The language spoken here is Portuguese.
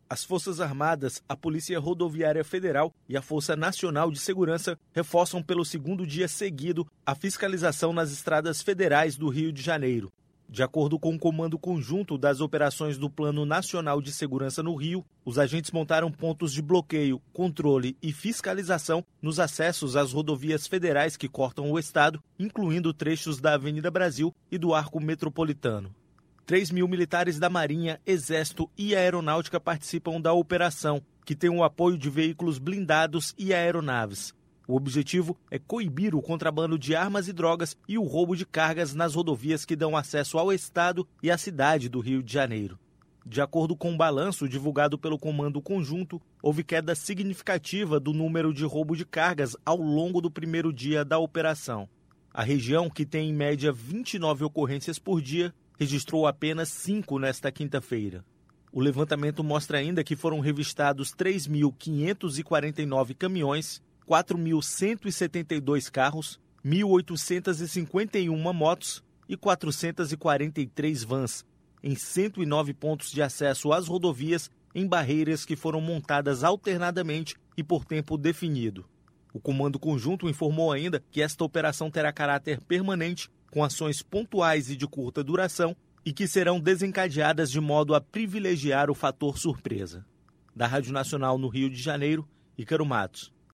As Forças Armadas, a Polícia Rodoviária Federal e a Força Nacional de Segurança reforçam pelo segundo dia seguido a fiscalização nas estradas federais do Rio de Janeiro. De acordo com o Comando Conjunto das Operações do Plano Nacional de Segurança no Rio, os agentes montaram pontos de bloqueio, controle e fiscalização nos acessos às rodovias federais que cortam o estado, incluindo trechos da Avenida Brasil e do Arco Metropolitano. 3.000 militares da Marinha, Exército e Aeronáutica participam da operação, que tem o apoio de veículos blindados e aeronaves. O objetivo é coibir o contrabando de armas e drogas e o roubo de cargas nas rodovias que dão acesso ao estado e à cidade do Rio de Janeiro. De acordo com um balanço divulgado pelo Comando Conjunto, houve queda significativa do número de roubo de cargas ao longo do primeiro dia da operação. A região, que tem em média 29 ocorrências por dia, registrou apenas 5 nesta quinta-feira. O levantamento mostra ainda que foram revistados 3.549 caminhões, 4.172 carros, 1.851 motos e 443 vans, em 109 pontos de acesso às rodovias em barreiras que foram montadas alternadamente e por tempo definido. O Comando Conjunto informou ainda que esta operação terá caráter permanente, com ações pontuais e de curta duração, e que serão desencadeadas de modo a privilegiar o fator surpresa. Da Rádio Nacional no Rio de Janeiro, Ícaro Matos.